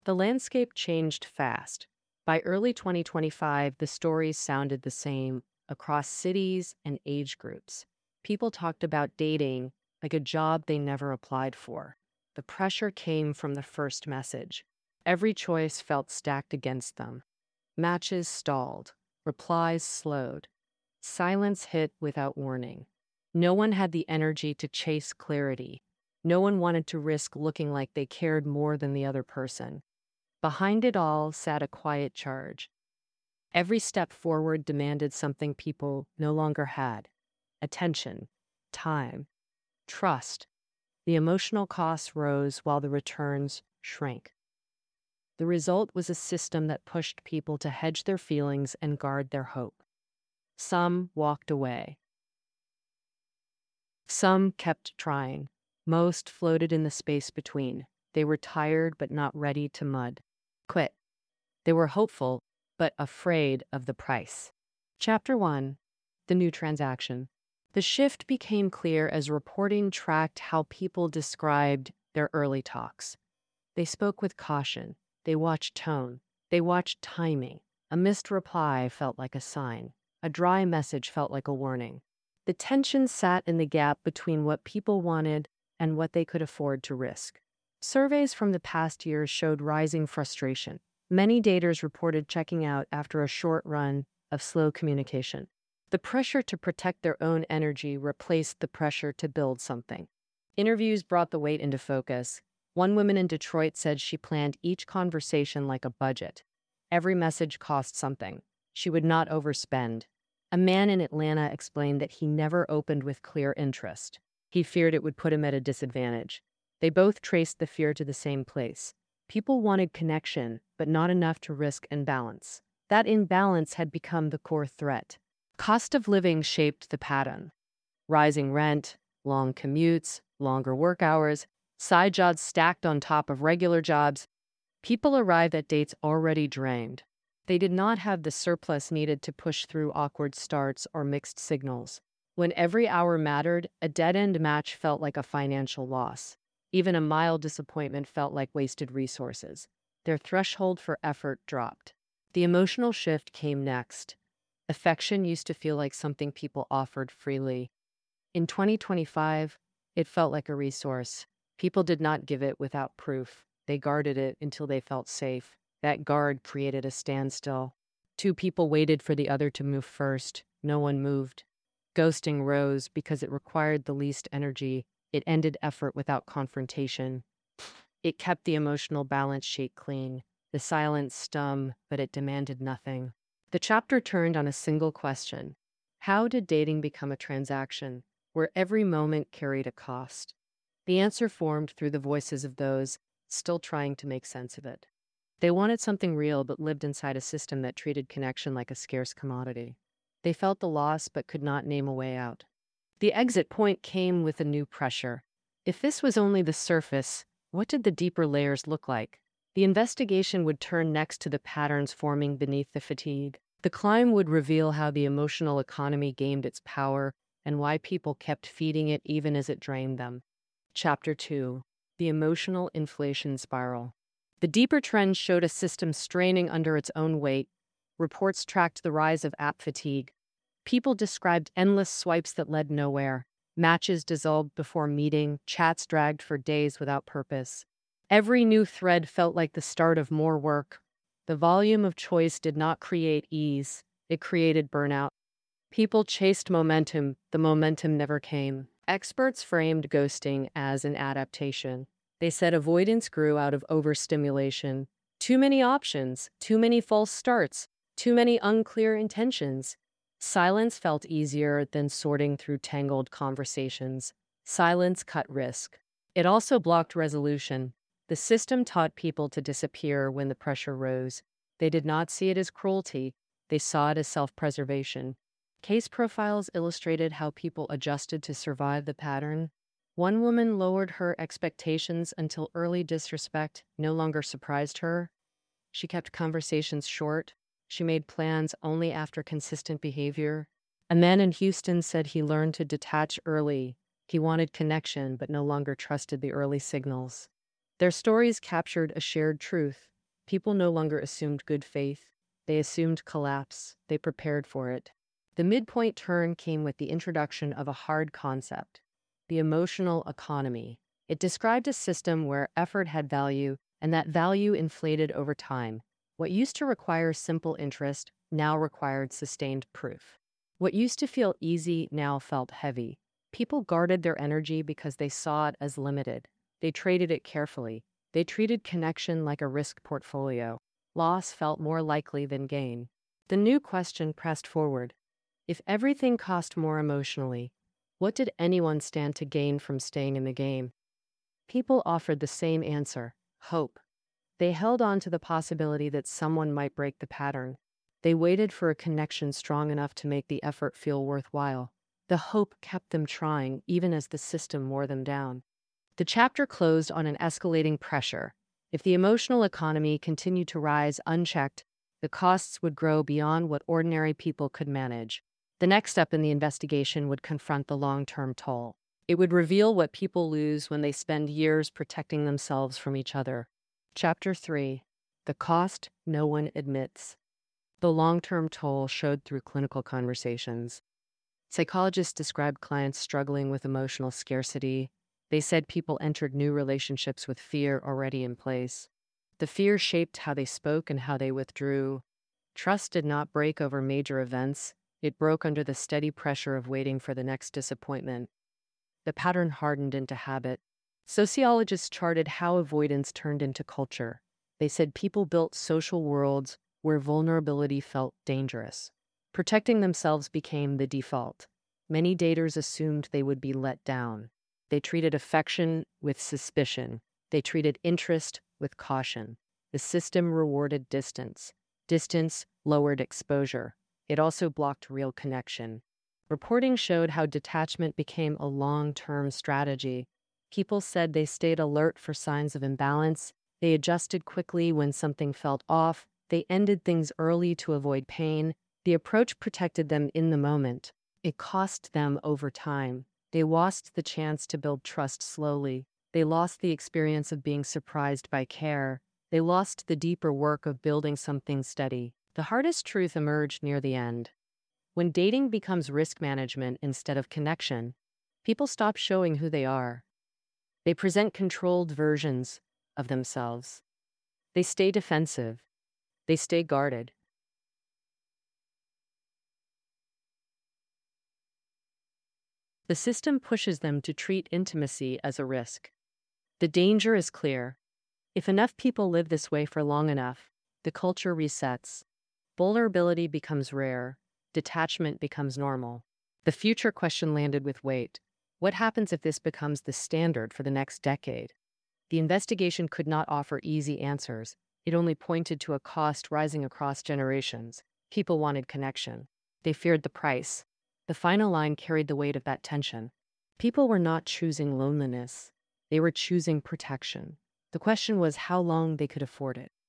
The landscape changed fast. By early 2025, the stories sounded the same across cities and age groups. People talked about dating like a job they never applied for. The pressure came from the first message. Every choice felt stacked against them. Matches stalled, replies slowed, silence hit without warning. No one had the energy to chase clarity. No one wanted to risk looking like they cared more than the other person. Behind it all sat a quiet charge. Every step forward demanded something people no longer had: attention, time, trust. The emotional costs rose while the returns shrank. The result was a system that pushed people to hedge their feelings and guard their hope. Some walked away. Some kept trying. Most floated in the space between. They were tired but not ready to quit. They were hopeful but afraid of the price. Chapter 1: The New Transaction. The shift became clear as reporting tracked how people described their early talks. They spoke with caution. They watched tone. They watched timing. A missed reply felt like a sign. A dry message felt like a warning. The tension sat in the gap between what people wanted and what they could afford to risk. Surveys from the past years showed rising frustration. Many daters reported checking out after a short run of slow communication. The pressure to protect their own energy replaced the pressure to build something. Interviews brought the weight into focus. One woman in Detroit said she planned each conversation like a budget. Every message cost something. She would not overspend. A man in Atlanta explained that he never opened with clear interest. He feared it would put him at a disadvantage. They both traced the fear to the same place. People wanted connection, but not enough to risk imbalance. That imbalance had become the core threat. Cost of living shaped the pattern. Rising rent, long commutes, longer work hours, side jobs stacked on top of regular jobs. People arrived at dates already drained. They did not have the surplus needed to push through awkward starts or mixed signals. When every hour mattered, a dead-end match felt like a financial loss. Even a mild disappointment felt like wasted resources. Their threshold for effort dropped. The emotional shift came next. Affection used to feel like something people offered freely. In 2025, it felt like a resource. People did not give it without proof. They guarded it until they felt safe. That guard created a standstill. Two people waited for the other to move first. No one moved. Ghosting rose because it required the least energy. It ended effort without confrontation. It kept the emotional balance sheet clean. The silence stung, but it demanded nothing. The chapter turned on a single question. How did dating become a transaction where every moment carried a cost? The answer formed through the voices of those still trying to make sense of it. They wanted something real but lived inside a system that treated connection like a scarce commodity. They felt the loss but could not name a way out. The exit point came with a new pressure. If this was only the surface, what did the deeper layers look like? The investigation would turn next to the patterns forming beneath the fatigue. The climb would reveal how the emotional economy gained its power and why people kept feeding it even as it drained them. Chapter 2: The Emotional Inflation Spiral. The deeper trend showed a system straining under its own weight. Reports tracked the rise of app fatigue. People described endless swipes that led nowhere. Matches dissolved before meeting, chats dragged for days without purpose. Every new thread felt like the start of more work. The volume of choice did not create ease, it created burnout. People chased momentum, the momentum never came. Experts framed ghosting as an adaptation. They said avoidance grew out of overstimulation. Too many options, too many false starts, too many unclear intentions. Silence felt easier than sorting through tangled conversations. Silence cut risk. It also blocked resolution. The system taught people to disappear when the pressure rose. They did not see it as cruelty. They saw it as self-preservation. Case profiles illustrated how people adjusted to survive the pattern. One woman lowered her expectations until early disrespect no longer surprised her. She kept conversations short. She made plans only after consistent behavior. A man in Houston said he learned to detach early. He wanted connection, but no longer trusted the early signals. Their stories captured a shared truth. People no longer assumed good faith. They assumed collapse. They prepared for it. The midpoint turn came with the introduction of a hard concept, the emotional economy. It described a system where effort had value and that value inflated over time. What used to require simple interest now required sustained proof. What used to feel easy now felt heavy. People guarded their energy because they saw it as limited. They traded it carefully. They treated connection like a risk portfolio. Loss felt more likely than gain. The new question pressed forward. If everything cost more emotionally, what did anyone stand to gain from staying in the game? People offered the same answer: hope. They held on to the possibility that someone might break the pattern. They waited for a connection strong enough to make the effort feel worthwhile. The hope kept them trying, even as the system wore them down. The chapter closed on an escalating pressure. If the emotional economy continued to rise unchecked, the costs would grow beyond what ordinary people could manage. The next step in the investigation would confront the long-term toll. It would reveal what people lose when they spend years protecting themselves from each other. Chapter 3: The Cost No One Admits. The long-term toll showed through clinical conversations. Psychologists described clients struggling with emotional scarcity. They said people entered new relationships with fear already in place. The fear shaped how they spoke and how they withdrew. Trust did not break over major events. It broke under the steady pressure of waiting for the next disappointment. The pattern hardened into habit. Sociologists charted how avoidance turned into culture. They said people built social worlds where vulnerability felt dangerous. Protecting themselves became the default. Many daters assumed they would be let down. They treated affection with suspicion. They treated interest with caution. The system rewarded distance. Distance lowered exposure. It also blocked real connection. Reporting showed how detachment became a long-term strategy. People said they stayed alert for signs of imbalance. They adjusted quickly when something felt off. They ended things early to avoid pain. The approach protected them in the moment. It cost them over time. They lost the chance to build trust slowly. They lost the experience of being surprised by care. They lost the deeper work of building something steady. The hardest truth emerged near the end. When dating becomes risk management instead of connection, people stop showing who they are. They present controlled versions of themselves. They stay defensive. They stay guarded. The system pushes them to treat intimacy as a risk. The danger is clear. If enough people live this way for long enough, the culture resets. Vulnerability becomes rare. Detachment becomes normal. The future question landed with weight. What happens if this becomes the standard for the next decade? The investigation could not offer easy answers. It only pointed to a cost rising across generations. People wanted connection. They feared the price. The final line carried the weight of that tension. People were not choosing loneliness. They were choosing protection. The question was how long they could afford it.